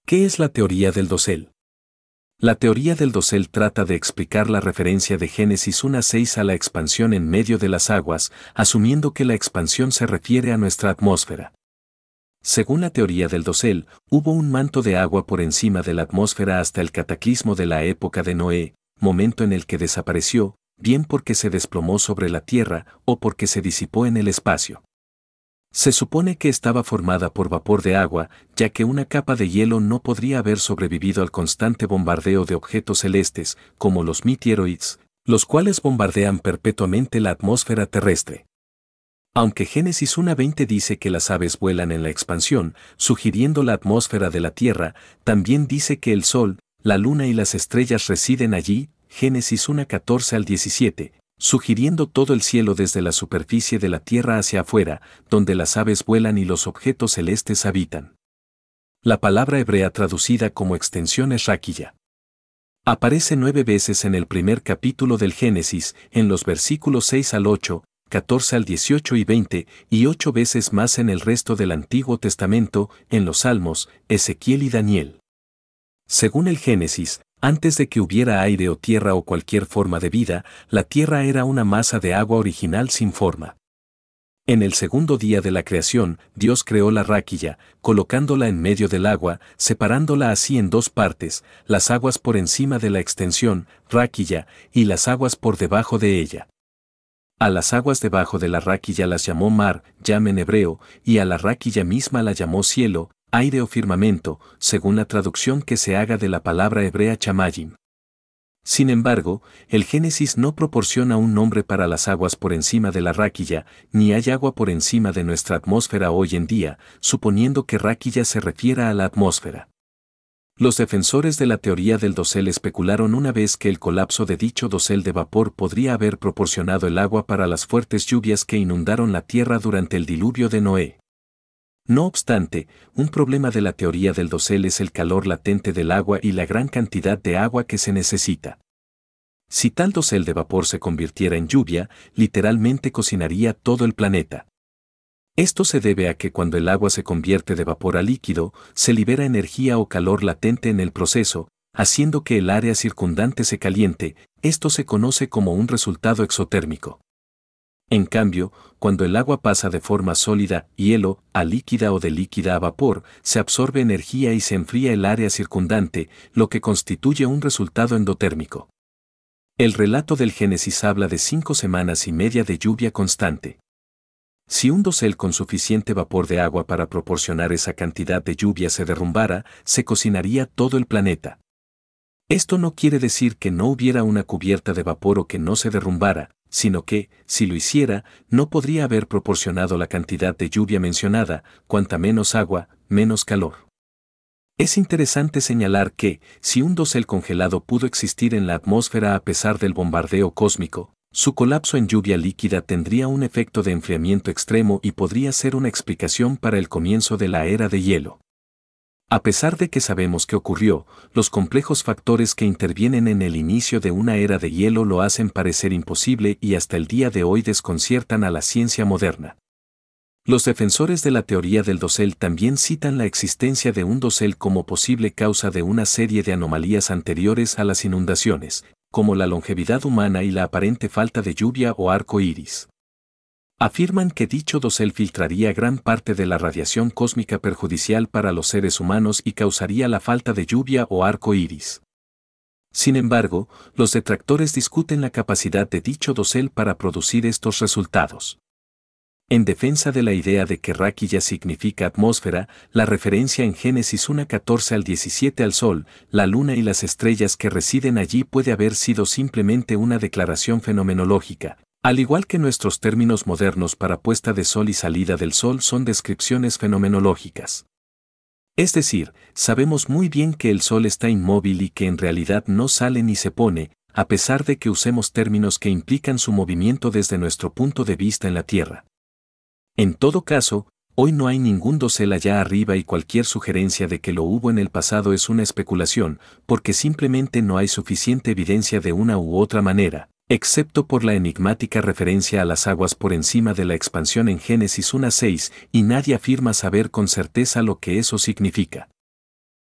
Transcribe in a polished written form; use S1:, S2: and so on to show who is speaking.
S1: ¿Qué es la teoría del dosel? La teoría del dosel trata de explicar la referencia de Génesis 1:6 a la expansión en medio de las aguas, asumiendo que la expansión se refiere a nuestra atmósfera. Según la teoría del dosel, hubo un manto de agua por encima de la atmósfera hasta el cataclismo de la época de Noé, momento en el que desapareció, bien porque se desplomó sobre la tierra o porque se disipó en el espacio. Se supone que estaba formada por vapor de agua, ya que una capa de hielo no podría haber sobrevivido al constante bombardeo de objetos celestes, como los meteoroides, los cuales bombardean perpetuamente la atmósfera terrestre. Aunque Génesis 1:20 dice que las aves vuelan en la expansión, sugiriendo la atmósfera de la Tierra, también dice que el Sol, la Luna y las estrellas residen allí, Génesis 1:14 al 17, sugiriendo todo el cielo desde la superficie de la Tierra hacia afuera, donde las aves vuelan y los objetos celestes habitan. La palabra hebrea traducida como extensión es raquilla. Aparece 9 veces en el primer capítulo del Génesis, en los versículos 6 al 8, 14 al 18 y 20, y 8 veces más en el resto del Antiguo Testamento, en los Salmos, Ezequiel y Daniel. Según el Génesis, antes de que hubiera aire o tierra o cualquier forma de vida, la tierra era una masa de agua original sin forma. En el segundo día de la creación, Dios creó la raquilla, colocándola en medio del agua, separándola así en dos partes, las aguas por encima de la extensión, raquilla, y las aguas por debajo de ella. A las aguas debajo de la raquilla las llamó mar, yam en hebreo, y a la raquilla misma la llamó cielo, aire o firmamento, según la traducción que se haga de la palabra hebrea chamayim. Sin embargo, el Génesis no proporciona un nombre para las aguas por encima de la raquilla, ni hay agua por encima de nuestra atmósfera hoy en día, suponiendo que raquilla se refiera a la atmósfera. Los defensores de la teoría del dosel especularon una vez que el colapso de dicho dosel de vapor podría haber proporcionado el agua para las fuertes lluvias que inundaron la tierra durante el diluvio de Noé. No obstante, un problema de la teoría del dosel es el calor latente del agua y la gran cantidad de agua que se necesita. Si tal dosel de vapor se convirtiera en lluvia, literalmente cocinaría todo el planeta. Esto se debe a que cuando el agua se convierte de vapor a líquido, se libera energía o calor latente en el proceso, haciendo que el área circundante se caliente. Esto se conoce como un resultado exotérmico. En cambio, cuando el agua pasa de forma sólida, hielo, a líquida o de líquida a vapor, se absorbe energía y se enfría el área circundante, lo que constituye un resultado endotérmico. El relato del Génesis habla de 5 semanas y media de lluvia constante. Si un dosel con suficiente vapor de agua para proporcionar esa cantidad de lluvia se derrumbara, se cocinaría todo el planeta. Esto no quiere decir que no hubiera una cubierta de vapor o que no se derrumbara, sino que, si lo hiciera, no podría haber proporcionado la cantidad de lluvia mencionada, cuanta menos agua, menos calor. Es interesante señalar que, si un dosel congelado pudo existir en la atmósfera a pesar del bombardeo cósmico, su colapso en lluvia líquida tendría un efecto de enfriamiento extremo y podría ser una explicación para el comienzo de la era de hielo. A pesar de que sabemos que ocurrió, los complejos factores que intervienen en el inicio de una era de hielo lo hacen parecer imposible y hasta el día de hoy desconciertan a la ciencia moderna. Los defensores de la teoría del dosel también citan la existencia de un dosel como posible causa de una serie de anomalías anteriores a las inundaciones, como la longevidad humana y la aparente falta de lluvia o arco iris. Afirman que dicho dosel filtraría gran parte de la radiación cósmica perjudicial para los seres humanos y causaría la falta de lluvia o arco iris. Sin embargo, los detractores discuten la capacidad de dicho dosel para producir estos resultados. En defensa de la idea de que raquilla significa atmósfera, la referencia en Génesis 1:14 al 17 al Sol, la Luna y las estrellas que residen allí puede haber sido simplemente una declaración fenomenológica, al igual que nuestros términos modernos para puesta de sol y salida del sol son descripciones fenomenológicas. Es decir, sabemos muy bien que el Sol está inmóvil y que en realidad no sale ni se pone, a pesar de que usemos términos que implican su movimiento desde nuestro punto de vista en la Tierra. En todo caso, hoy no hay ningún dosel allá arriba y cualquier sugerencia de que lo hubo en el pasado es una especulación, porque simplemente no hay suficiente evidencia de una u otra manera, excepto por la enigmática referencia a las aguas por encima de la expansión en Génesis 1:6, y nadie afirma saber con certeza lo que eso significa.